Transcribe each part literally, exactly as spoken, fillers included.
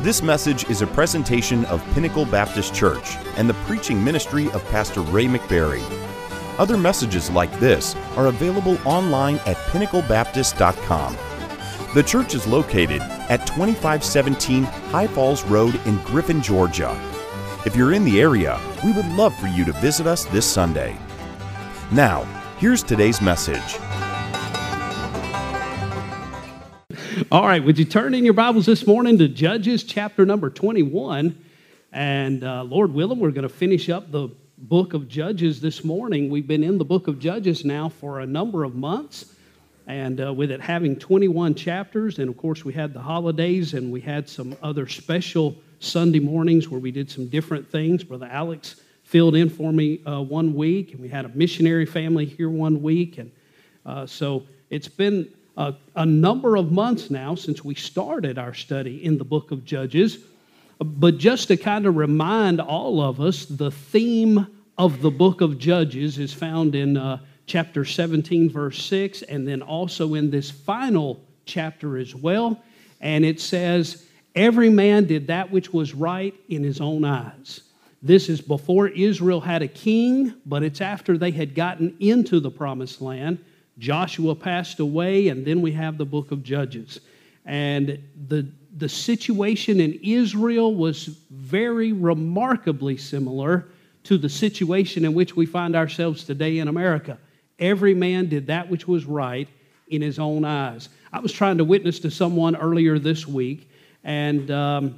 This message is a presentation of Pinnacle Baptist Church and the preaching ministry of Pastor Ray McBarry. Other messages like this are available online at pinnacle baptist dot com. The church is located at twenty-five seventeen High Falls Road in Griffin, Georgia. If you're in the area, we would love for you to visit us this Sunday. Now, here's today's message. All right, would you turn in your Bibles this morning to Judges chapter number twenty-one? And uh, Lord willing, we're going to finish up the book of Judges this morning. We've been in the book of Judges now for a number of months, and uh, with it having twenty-one chapters, and of course we had the holidays, and we had some other special Sunday mornings where we did some different things. Brother Alex filled in for me uh, one week, and we had a missionary family here one week, and uh, so it's been a, a number of months now since we started our study in the book of Judges. But just to kind of remind all of us, the theme of the book of Judges is found in uh, chapter seventeen, verse six, and then also in this final chapter as well. And it says, "Every man did that which was right in his own eyes." This is before Israel had a king, but it's after they had gotten into the promised land. Joshua passed away, and then we have the book of Judges. And the, the situation in Israel was very remarkably similar to the situation in which we find ourselves today in America. Every man did that which was right in his own eyes. I was trying to witness to someone earlier this week, and um,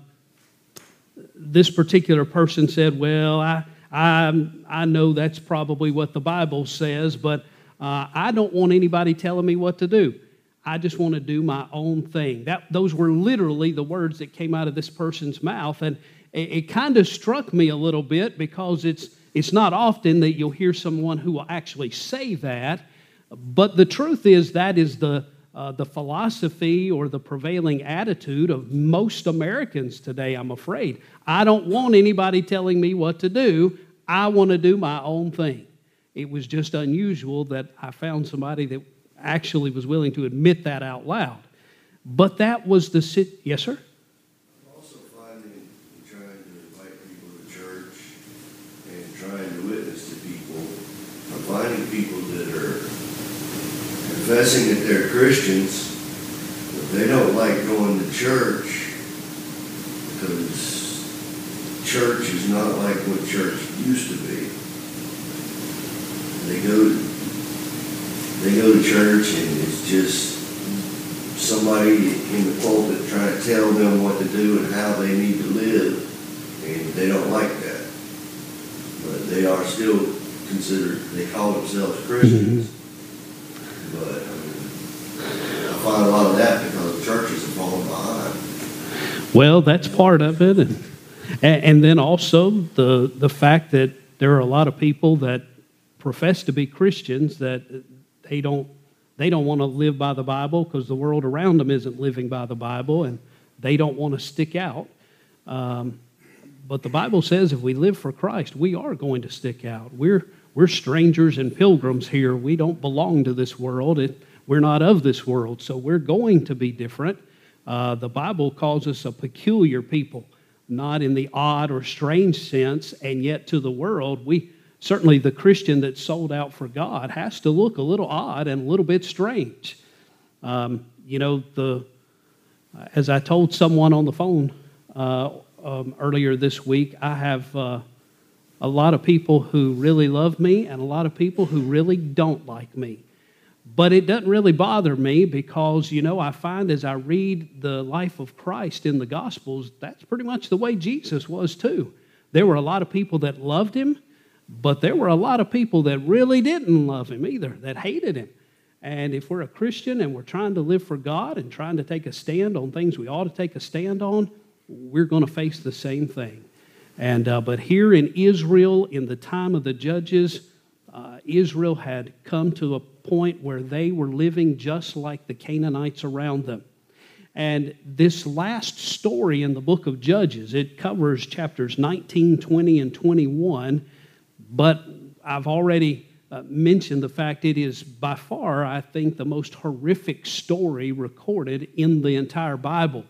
this particular person said, well, I, I, I know that's probably what the Bible says, but uh, I don't want anybody telling me what to do. I just want to do my own thing. That, those were literally the words that came out of this person's mouth, and it, it kind of struck me a little bit because it's, it's not often that you'll hear someone who will actually say that, but the truth is that is the Uh, the philosophy or the prevailing attitude of most Americans today, I'm afraid. I don't want anybody telling me what to do. I want to do my own thing. It was just unusual that I found somebody that actually was willing to admit that out loud. But that was the sit. Yes, sir? I'm also finding trying to invite people to church and trying to witness to people. I'm finding people that are confessing that they're Christians, but they don't like going to church because church is not like what church used to be. They go to, they go to church and it's just somebody in the pulpit trying to tell them what to do and how they need to live, and they don't like that. But they are still considered, they call themselves Christians. Mm-hmm. But I, mean, I find a lot of that because churches have fallen behind. Well, that's part of it. And, and then also the, the fact that there are a lot of people that profess to be Christians that they don't, they don't want to live by the Bible because the world around them isn't living by the Bible, and they don't want to stick out. Um, but the Bible says if we live for Christ, we are going to stick out. We're We're strangers and pilgrims here. We don't belong to this world. It, we're not of this world, so we're going to be different. Uh, the Bible calls us a peculiar people, not in the odd or strange sense, and yet to the world, we certainly the Christian that's sold out for God has to look a little odd and a little bit strange. Um, you know, the as I told someone on the phone uh, um, earlier this week, I have Uh, a lot of people who really love me and a lot of people who really don't like me. But it doesn't really bother me because, you know, I find as I read the life of Christ in the Gospels, that's pretty much the way Jesus was too. There were a lot of people that loved him, but there were a lot of people that really didn't love him either, that hated him. And if we're a Christian and we're trying to live for God and trying to take a stand on things we ought to take a stand on, we're going to face the same thing. And uh, but here in Israel, in the time of the Judges, uh, Israel had come to a point where they were living just like the Canaanites around them. And this last story in the book of Judges, it covers chapters nineteen, twenty, and twenty-one, but I've already uh, mentioned the fact it is by far, I think, the most horrific story recorded in the entire Bible.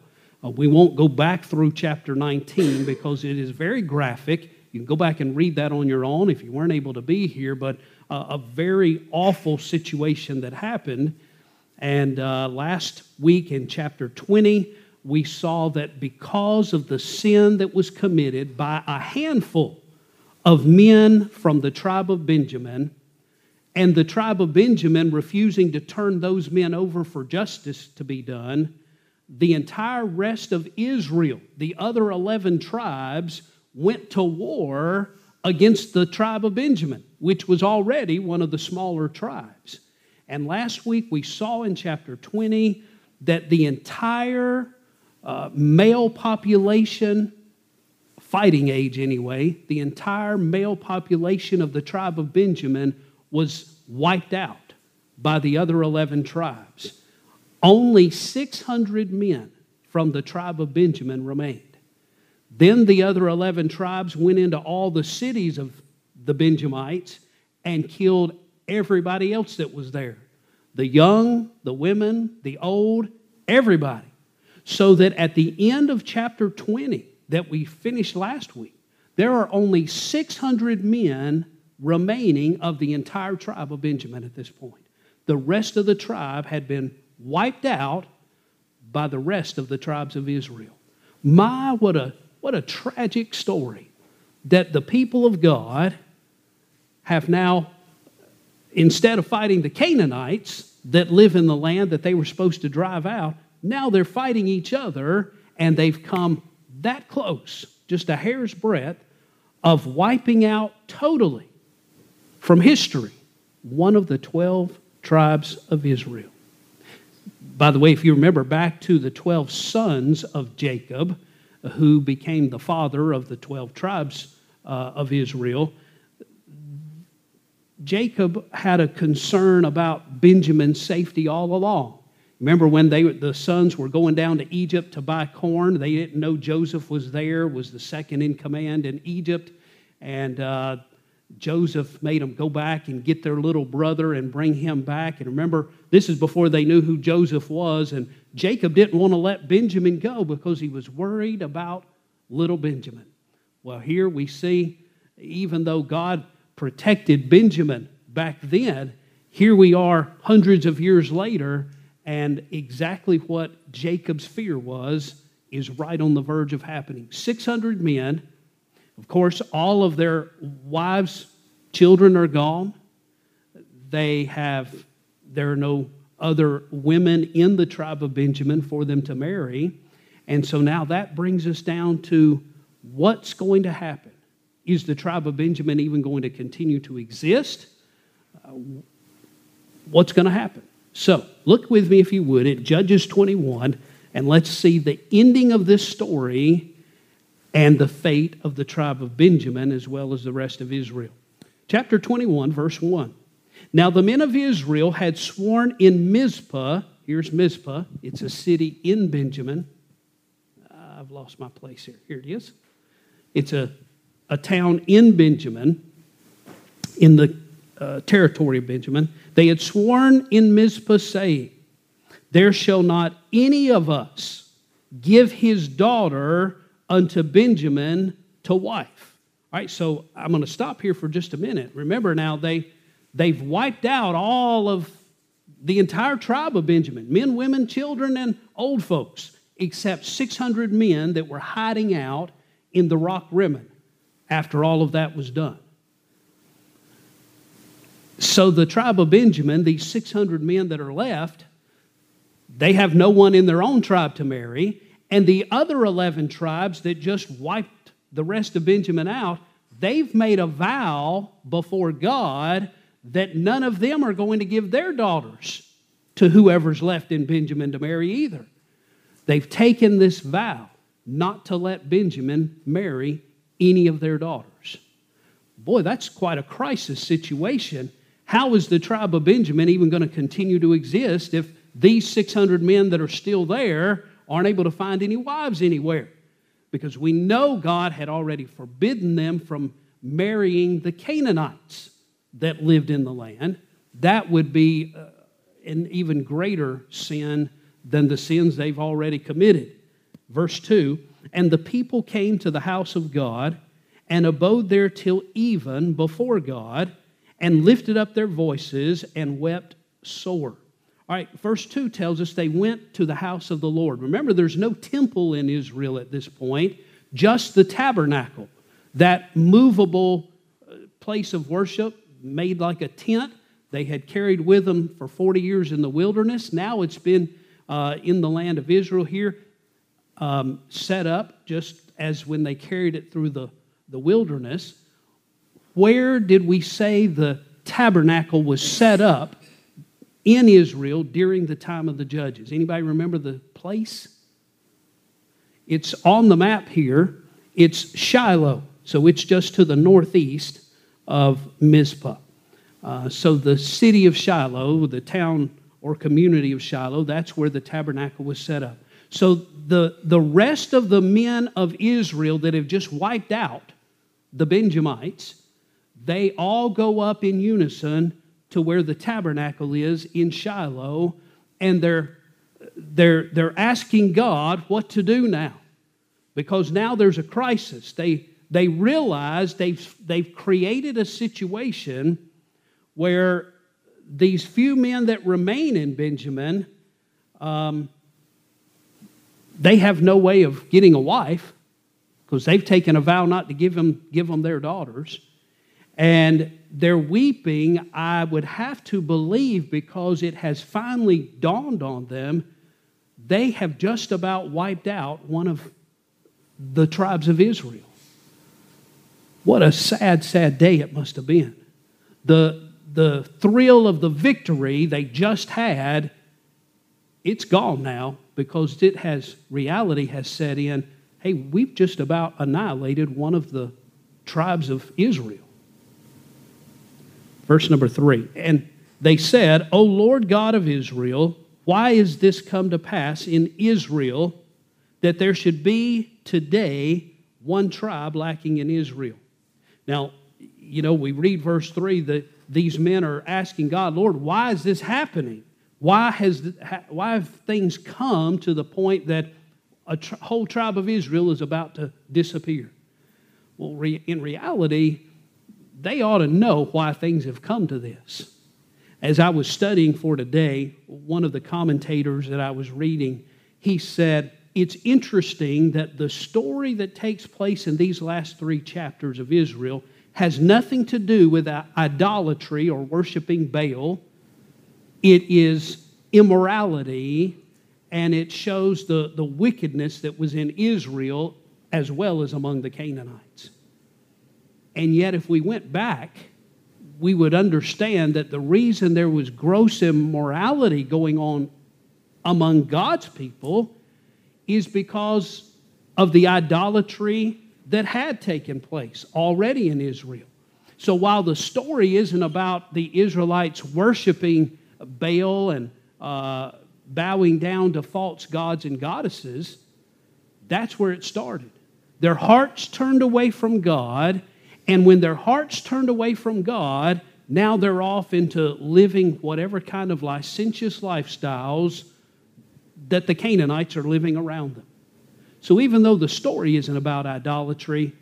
Uh, we won't go back through chapter nineteen because it is very graphic. You can go back and read that on your own if you weren't able to be here, but uh, a very awful situation that happened. And uh, last week in chapter twenty, we saw that because of the sin that was committed by a handful of men from the tribe of Benjamin, and the tribe of Benjamin refusing to turn those men over for justice to be done, the entire rest of Israel, the other eleven tribes, went to war against the tribe of Benjamin, which was already one of the smaller tribes. And last week we saw in chapter twenty that the entire uh, male population, fighting age anyway, the entire male population of the tribe of Benjamin was wiped out by the other eleven tribes. Only six hundred men from the tribe of Benjamin remained. Then the other eleven tribes went into all the cities of the Benjamites and killed everybody else that was there. The young, the women, the old, everybody. So that at the end of chapter twenty that we finished last week, there are only six hundred men remaining of the entire tribe of Benjamin at this point. The rest of the tribe had been wiped out by the rest of the tribes of Israel. My, what a, what a tragic story that the people of God have now, instead of fighting the Canaanites that live in the land that they were supposed to drive out, now they're fighting each other, and they've come that close, just a hair's breadth, of wiping out totally from history one of the twelve tribes of Israel. By the way, if you remember back to the twelve sons of Jacob, who became the father of the twelve tribes uh, of Israel, Jacob had a concern about Benjamin's safety all along. Remember when they, the sons were going down to Egypt to buy corn, they didn't know Joseph was there, was the second in command in Egypt, and uh, Joseph made them go back and get their little brother and bring him back. And remember, this is before they knew who Joseph was, and Jacob didn't want to let Benjamin go because he was worried about little Benjamin. Well, here we see, even though God protected Benjamin back then, here we are hundreds of years later, and exactly what Jacob's fear was is right on the verge of happening. six hundred men. Of course, all of their wives, children are gone. They have, there are no other women in the tribe of Benjamin for them to marry. And so now that brings us down to what's going to happen. Is the tribe of Benjamin even going to continue to exist? Uh, what's going to happen? So, look with me, if you would, at Judges twenty-one, and let's see the ending of this story and the fate of the tribe of Benjamin as well as the rest of Israel. Chapter twenty-one, verse one. Now the men of Israel had sworn in Mizpah. Here's Mizpah. It's a city in Benjamin. Uh, I've lost my place here. Here it is. It's a, a town in Benjamin, in the uh, territory of Benjamin. They had sworn in Mizpah, saying, there shall not any of us give his daughter unto Benjamin to wife. All right, so I'm going to stop here for just a minute. Remember now, they, they've wiped out all of the entire tribe of Benjamin, men, women, children, and old folks, except six hundred men that were hiding out in the rock Rimmon after all of that was done. So the tribe of Benjamin, these six hundred men that are left, they have no one in their own tribe to marry. And the other eleven tribes that just wiped the rest of Benjamin out, they've made a vow before God that none of them are going to give their daughters to whoever's left in Benjamin to marry either. They've taken this vow not to let Benjamin marry any of their daughters. Boy, that's quite a crisis situation. How is the tribe of Benjamin even going to continue to exist if these six hundred men that are still there aren't able to find any wives anywhere? Because we know God had already forbidden them from marrying the Canaanites that lived in the land. That would be uh, an even greater sin than the sins they've already committed. Verse two, and the people came to the house of God and abode there till even before God and lifted up their voices and wept sore. All right, verse two tells us they went to the house of the Lord. Remember, there's no temple in Israel at this point, just the tabernacle, that movable place of worship made like a tent. They had carried with them for forty years in the wilderness. Now it's been uh, in the land of Israel here, um, set up just as when they carried it through the, the wilderness. Where did we say the tabernacle was set up in Israel during the time of the judges? Anybody remember the place? It's on the map here. It's Shiloh. So it's just to the northeast of Mizpah. Uh, so the city of Shiloh, the town or community of Shiloh, that's where the tabernacle was set up. So the, the rest of the men of Israel that have just wiped out the Benjamites, they all go up in unison to where the tabernacle is in Shiloh, and they're, they're, they're asking God what to do now. Because now there's a crisis. They, they realize they've, they've created a situation where these few men that remain in Benjamin, um, they have no way of getting a wife because they've taken a vow not to give them, give them their daughters. And they're weeping, I would have to believe, because it has finally dawned on them, they have just about wiped out one of the tribes of Israel. What a sad, sad day it must have been. The, the thrill of the victory they just had, it's gone now because it has, reality has set in. Hey, we've just about annihilated one of the tribes of Israel. Verse number three, and they said, O Lord God of Israel, why is this come to pass in Israel that there should be today one tribe lacking in Israel? Now, you know, we read verse three that these men are asking God, Lord, why is this happening? Why has why have things come to the point that a tr- whole tribe of Israel is about to disappear? Well, re- in reality, they ought to know why things have come to this. As I was studying for today, one of the commentators that I was reading, he said, it's interesting that the story that takes place in these last three chapters of Israel has nothing to do with idolatry or worshiping Baal. It is immorality, and it shows the, the wickedness that was in Israel as well as among the Canaanites. And yet, if we went back, we would understand that the reason there was gross immorality going on among God's people is because of the idolatry that had taken place already in Israel. So while the story isn't about the Israelites worshiping Baal and uh, bowing down to false gods and goddesses, that's where it started. Their hearts turned away from God, and when their hearts turned away from God, now they're off into living whatever kind of licentious lifestyles that the Canaanites are living around them. So even though the story isn't about idolatry,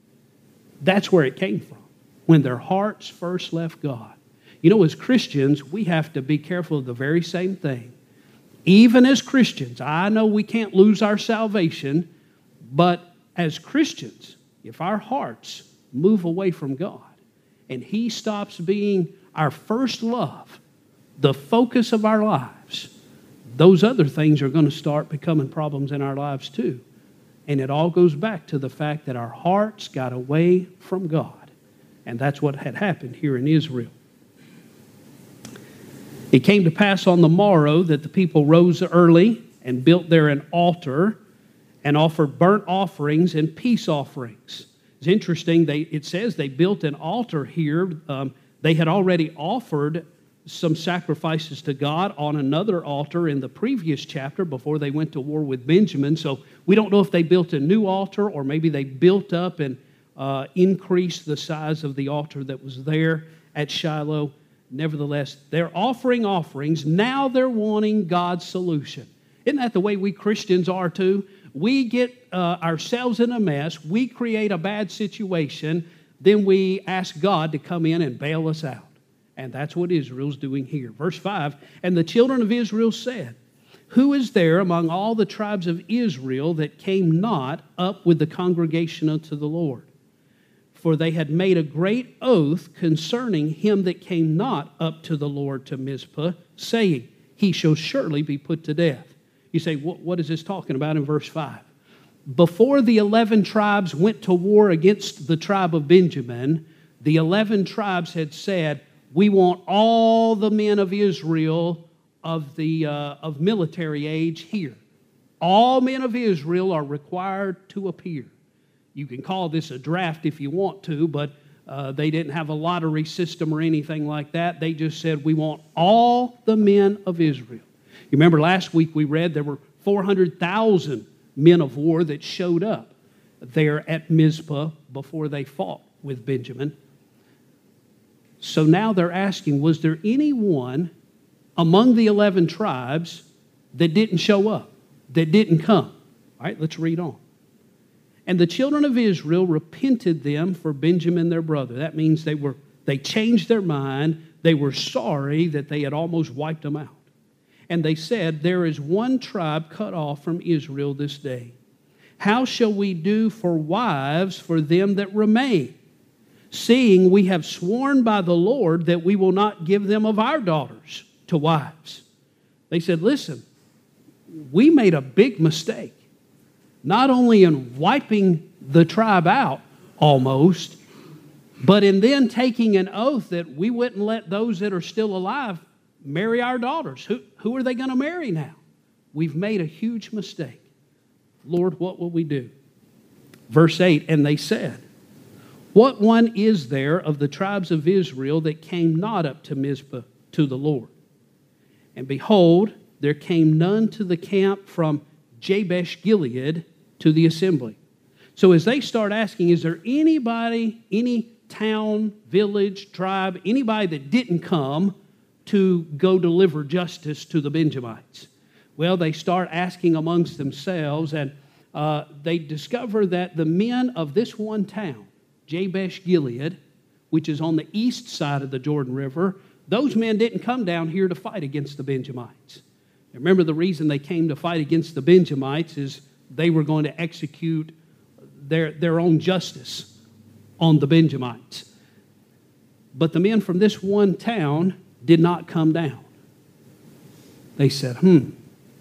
that's where it came from, when their hearts first left God. You know, as Christians, we have to be careful of the very same thing. Even as Christians, I know we can't lose our salvation, but as Christians, if our hearts move away from God and He stops being our first love, the focus of our lives, those other things are going to start becoming problems in our lives too. And it all goes back to the fact that our hearts got away from God. And that's what had happened here in Israel. It came to pass on the morrow that the people rose early and built there an altar and offered burnt offerings and peace offerings. It's interesting, they, it says they built an altar here. Um, they had already offered some sacrifices to God on another altar in the previous chapter before they went to war with Benjamin. So we don't know if they built a new altar or maybe they built up and uh, increased the size of the altar that was there at Shiloh. Nevertheless, they're offering offerings. Now they're wanting God's solution. Isn't that the way we Christians are too? we get uh, ourselves in a mess, we create a bad situation, then we ask God to come in and bail us out. And that's what Israel's doing here. Verse five, and the children of Israel said, who is there among all the tribes of Israel that came not up with the congregation unto the Lord? For they had made a great oath concerning him that came not up to the Lord to Mizpah, saying, he shall surely be put to death. You say, what, what is this talking about in verse five? Before the eleven tribes went to war against the tribe of Benjamin, the eleven tribes had said, we want all the men of Israel of the uh, of military age here. All men of Israel are required to appear. You can call this a draft if you want to, but uh, they didn't have a lottery system or anything like that. They just said, we want all the men of Israel. You remember last week we read there were four hundred thousand men of war that showed up there at Mizpah before they fought with Benjamin. So now they're asking, was there anyone among the eleven tribes that didn't show up, that didn't come? All right, let's read on. And the children of Israel repented them for Benjamin their brother. That means they were they changed their mind. They were sorry that they had almost wiped them out. And they said, there is one tribe cut off from Israel this day. How shall we do for wives for them that remain? Seeing we have sworn by the Lord that we will not give them of our daughters to wives. They said, listen, we made a big mistake. Not only in wiping the tribe out almost, but in then taking an oath that we wouldn't let those that are still alive marry our daughters. Who, who are they going to marry now? We've made a huge mistake. Lord, what will we do? Verse eight, and they said, what one is there of the tribes of Israel that came not up to Mizpah to the Lord? And behold, there came none to the camp from Jabesh Gilead to the assembly. So as they start asking, is there anybody, any town, village, tribe, anybody that didn't come to go deliver justice to the Benjamites? Well, they start asking amongst themselves, and uh, they discover that the men of this one town, Jabesh Gilead, which is on the east side of the Jordan River, those men didn't come down here to fight against the Benjamites. Remember, the reason they came to fight against the Benjamites is they were going to execute their, their own justice on the Benjamites. But the men from this one town did not come down. They said, hmm,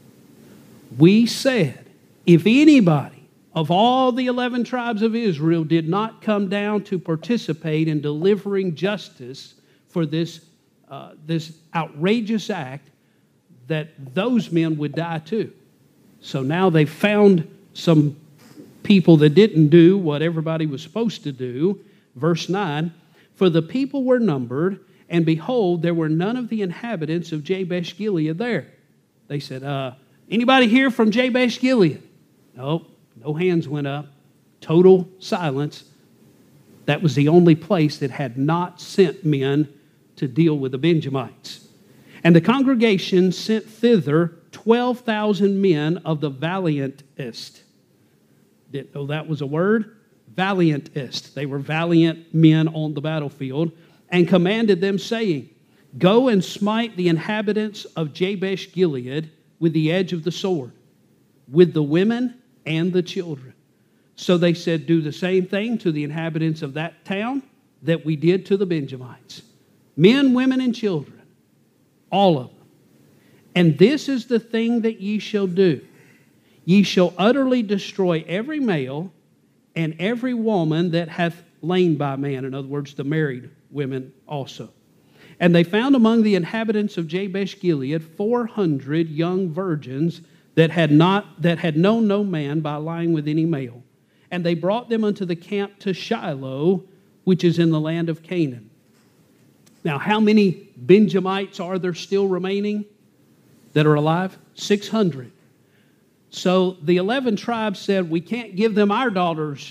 we said, if anybody of all the eleven tribes of Israel did not come down to participate in delivering justice for this, uh, this outrageous act, that those men would die too. So now they found some people that didn't do what everybody was supposed to do. Verse nine, for the people were numbered, and behold, there were none of the inhabitants of Jabesh Gilead there. They said, uh, anybody here from Jabesh Gilead? Nope, no hands went up. Total silence. That was the only place that had not sent men to deal with the Benjamites. And the congregation sent thither twelve thousand men of the valiantest. Didn't know that was a word? Valiantest. They were valiant men on the battlefield, and commanded them, saying, go and smite the inhabitants of Jabesh Gilead with the edge of the sword, with the women and the children. So they said, do the same thing to the inhabitants of that town that we did to the Benjamites. Men, women, and children, all of them. And this is the thing that ye shall do. Ye shall utterly destroy every male and every woman that hath lain by man. In other words, the married women also. And they found among the inhabitants of Jabesh Gilead four hundred young virgins that had not that had known no man by lying with any male. And they brought them unto the camp to Shiloh, which is in the land of Canaan. Now, how many Benjamites are there still remaining that are alive? six hundred. So the eleven tribes said, we can't give them our daughters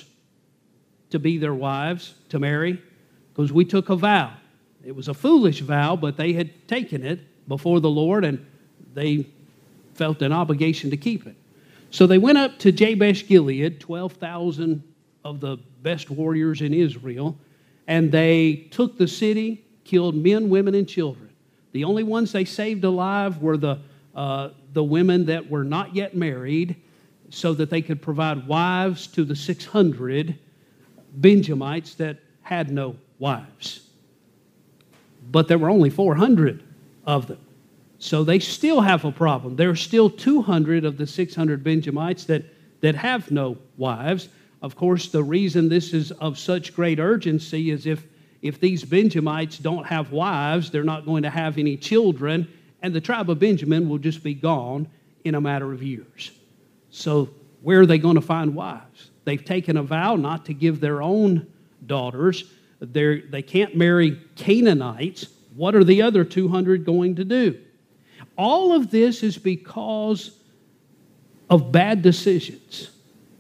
to be their wives, to marry, because we took a vow. It was a foolish vow, but they had taken it before the Lord, and they felt an obligation to keep it. So they went up to Jabesh Gilead, twelve thousand of the best warriors in Israel, and they took the city, killed men, women, and children. The only ones they saved alive were the, uh, the women that were not yet married, so that they could provide wives to the six hundred Benjamites that had no wives. But there were only four hundred of them. So they still have a problem. There are still two hundred of the six hundred Benjamites that, that have no wives. Of course, the reason this is of such great urgency is if, if these Benjamites don't have wives, they're not going to have any children, and the tribe of Benjamin will just be gone in a matter of years. So where are they going to find wives? They've taken a vow not to give their own daughters. They're, they can't marry Canaanites. What are the other two hundred going to do? All of this is because of bad decisions.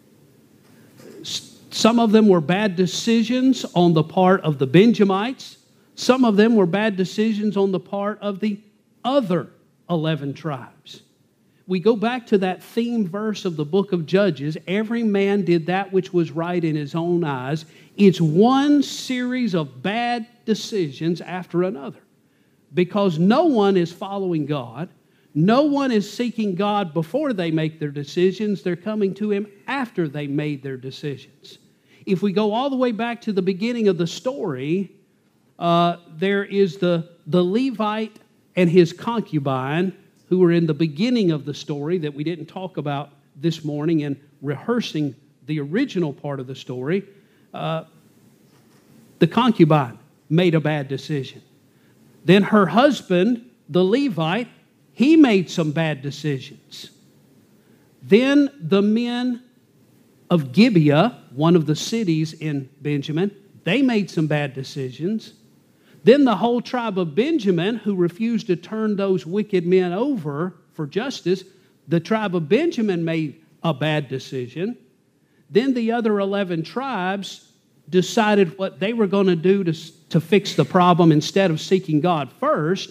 Some of them were bad decisions on the part of the Benjamites. Some of them were bad decisions on the part of the other eleven tribes. We go back to that theme verse of the book of Judges. Every man did that which was right in his own eyes. It's one series of bad decisions after another. Because no one is following God. No one is seeking God before they make their decisions. They're coming to Him after they made their decisions. If we go all the way back to the beginning of the story, uh, there is the, the Levite and his concubine who were in the beginning of the story that we didn't talk about this morning in rehearsing the original part of the story. Uh, the concubine made a bad decision. Then her husband, the Levite, he made some bad decisions. Then the men of Gibeah, one of the cities in Benjamin, they made some bad decisions. Then the whole tribe of Benjamin, who refused to turn those wicked men over for justice, the tribe of Benjamin made a bad decision. Then the other eleven tribes decided what they were going to do to, to fix the problem instead of seeking God first.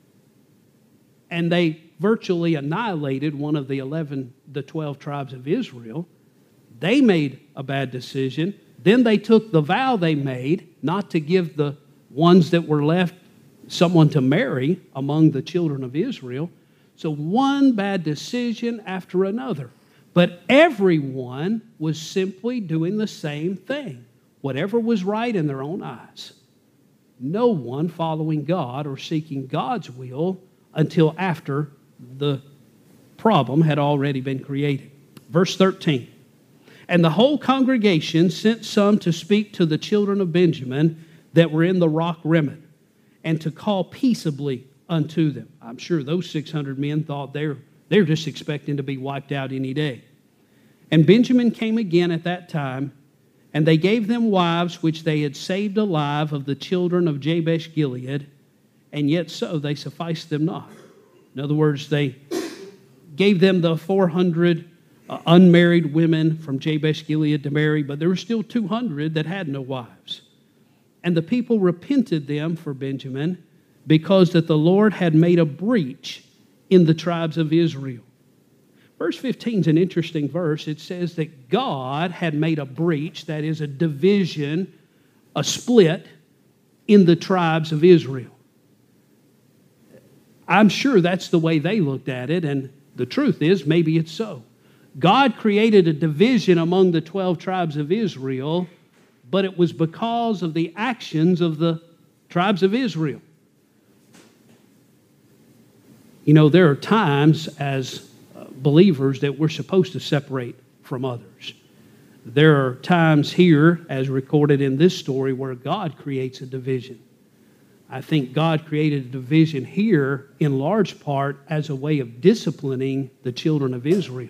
And they virtually annihilated one of the eleven, the twelve tribes of Israel. They made a bad decision. Then they took the vow they made not to give the ones that were left someone to marry among the children of Israel. So one bad decision after another. But everyone was simply doing the same thing. Whatever was right in their own eyes. No one following God or seeking God's will until after the problem had already been created. Verse thirteen. And the whole congregation sent some to speak to the children of Benjamin that were in the rock Rimmon, and to call peaceably unto them. I'm sure those six hundred men thought they're, they're just expecting to be wiped out any day. And Benjamin came again at that time, and they gave them wives which they had saved alive of the children of Jabesh Gilead, and yet so they sufficed them not. In other words, they gave them the four hundred uh, unmarried women from Jabesh Gilead to marry, but there were still two hundred that had no wives. And the people repented them for Benjamin, because that the Lord had made a breach in the tribes of Israel. Verse fifteen is an interesting verse. It says that God had made a breach, that is a division, a split in the tribes of Israel. I'm sure that's the way they looked at it, and the truth is maybe it's so. God created a division among the twelve tribes of Israel, but it was because of the actions of the tribes of Israel. You know, there are times as believers that we're supposed to separate from others. There are times here, as recorded in this story, where God creates a division. I think God created a division here in large part as a way of disciplining the children of Israel.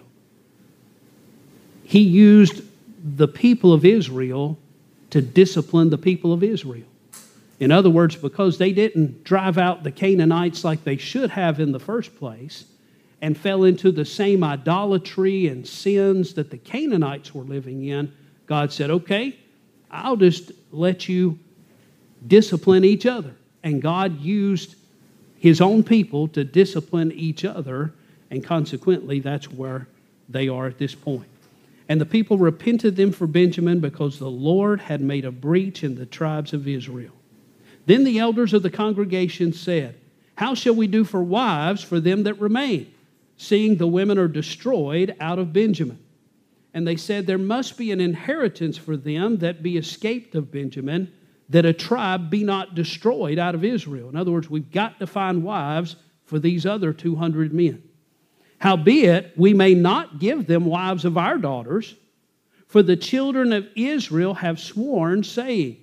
He used the people of Israel to discipline the people of Israel. In other words, because they didn't drive out the Canaanites like they should have in the first place and fell into the same idolatry and sins that the Canaanites were living in, God said, okay, I'll just let you discipline each other. And God used His own people to discipline each other, and consequently, that's where they are at this point. And the people repented them for Benjamin because the Lord had made a breach in the tribes of Israel. Then the elders of the congregation said, how shall we do for wives for them that remain, seeing the women are destroyed out of Benjamin? And they said, there must be an inheritance for them that be escaped of Benjamin, that a tribe be not destroyed out of Israel. In other words, we've got to find wives for these other two hundred men. Howbeit, we may not give them wives of our daughters, for the children of Israel have sworn, saying,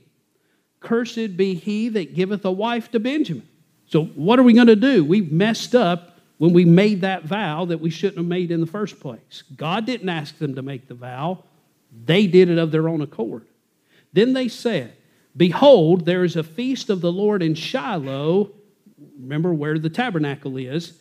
cursed be he that giveth a wife to Benjamin. So what are we going to do? We've messed up when we made that vow that we shouldn't have made in the first place. God didn't ask them to make the vow. They did it of their own accord. Then they said, behold, there is a feast of the Lord in Shiloh, remember where the tabernacle is,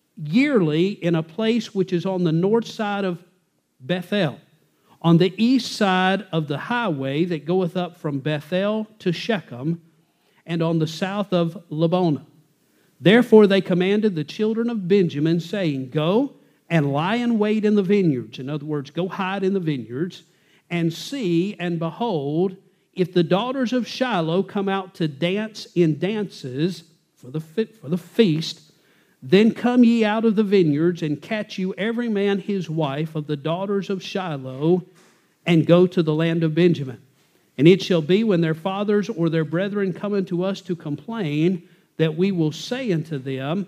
yearly in a place which is on the north side of Bethel, on the east side of the highway that goeth up from Bethel to Shechem, and on the south of Lebonah. Therefore they commanded the children of Benjamin, saying, go and lie in wait in the vineyards. In other words, go hide in the vineyards, and see and behold, if the daughters of Shiloh come out to dance in dances for the, for the feast, then come ye out of the vineyards, and catch you every man his wife of the daughters of Shiloh, and go to the land of Benjamin. And it shall be, when their fathers or their brethren come unto us to complain, that we will say unto them,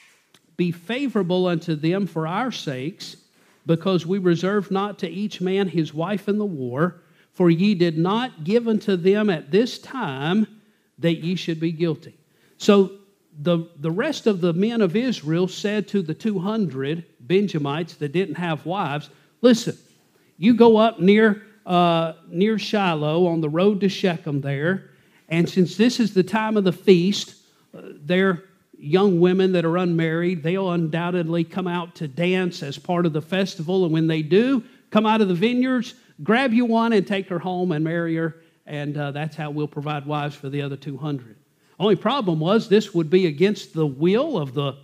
be favorable unto them for our sakes, because we reserve not to each man his wife in the war, for ye did not give unto them at this time that ye should be guilty. So the, the rest of the men of Israel said to the two hundred Benjamites that didn't have wives, listen, you go up near, uh, near Shiloh on the road to Shechem there, and since this is the time of the feast, uh, they're young women that are unmarried, they'll undoubtedly come out to dance as part of the festival, and when they do, come out of the vineyards, grab you one and take her home and marry her, and uh, that's how we'll provide wives for the other two hundred. Only problem was this would be against the will of the,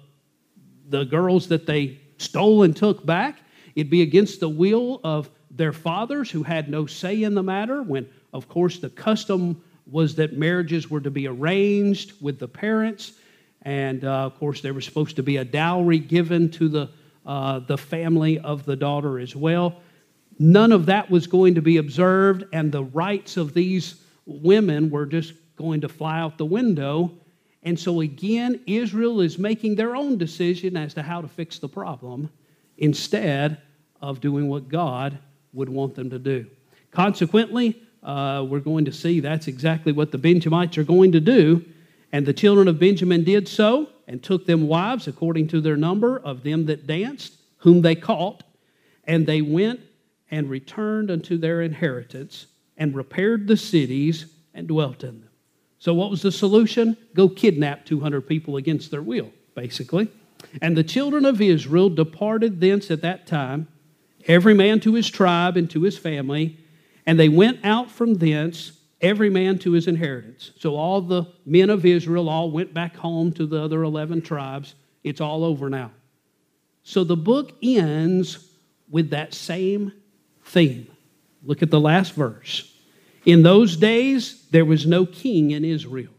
the girls that they stole and took back. It'd be against the will of their fathers, who had no say in the matter, when, of course, the custom was that marriages were to be arranged with the parents, and, uh, of course, there was supposed to be a dowry given to the, uh, the family of the daughter as well. None of that was going to be observed, and the rights of these women were just going to fly out the window. And so again, Israel is making their own decision as to how to fix the problem instead of doing what God would want them to do. Consequently, uh, we're going to see that's exactly what the Benjamites are going to do. And the children of Benjamin did so, and took them wives according to their number of them that danced, whom they caught, and they went and returned unto their inheritance, and repaired the cities, and dwelt in them. So what was the solution? Go kidnap two hundred people against their will, basically. And the children of Israel departed thence at that time, every man to his tribe and to his family, and they went out from thence, every man to his inheritance. So all the men of Israel all went back home to the other eleven tribes. It's all over now. So the book ends with that same theme. Look at the last verse. In those days, there was no king in Israel.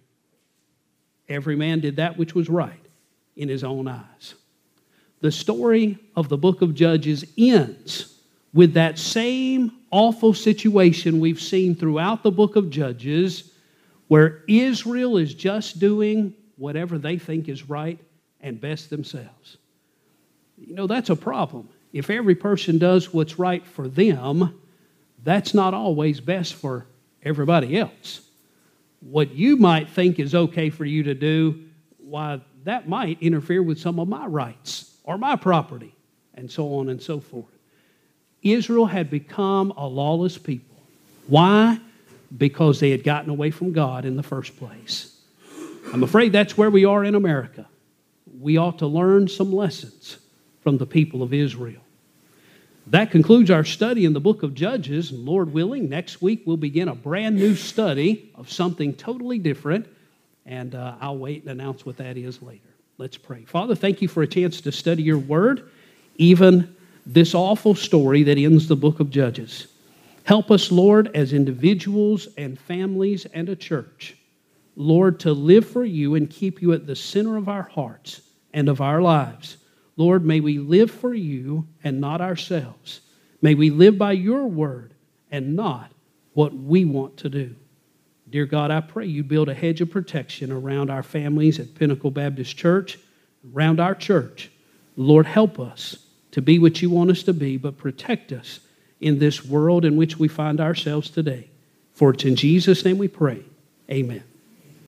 Every man did that which was right in his own eyes. The story of the book of Judges ends with that same awful situation we've seen throughout the book of Judges, where Israel is just doing whatever they think is right and best themselves. You know, that's a problem. If every person does what's right for them, that's not always best for everybody else. What you might think is okay for you to do, why, that might interfere with some of my rights or my property, and so on and so forth. Israel had become a lawless people. Why? Because they had gotten away from God in the first place. I'm afraid that's where we are in America. We ought to learn some lessons from the people of Israel. That concludes our study in the book of Judges. And Lord willing, next week we'll begin a brand new study of something totally different. And uh, I'll wait and announce what that is later. Let's pray. Father, thank you for a chance to study your word, even this awful story that ends the book of Judges. Help us, Lord, as individuals and families and a church, Lord, to live for you and keep you at the center of our hearts and of our lives. Lord, may we live for you and not ourselves. May we live by your word and not what we want to do. Dear God, I pray you build a hedge of protection around our families at Pinnacle Baptist Church, around our church. Lord, help us to be what you want us to be, but protect us in this world in which we find ourselves today. For it's in Jesus' name we pray. Amen.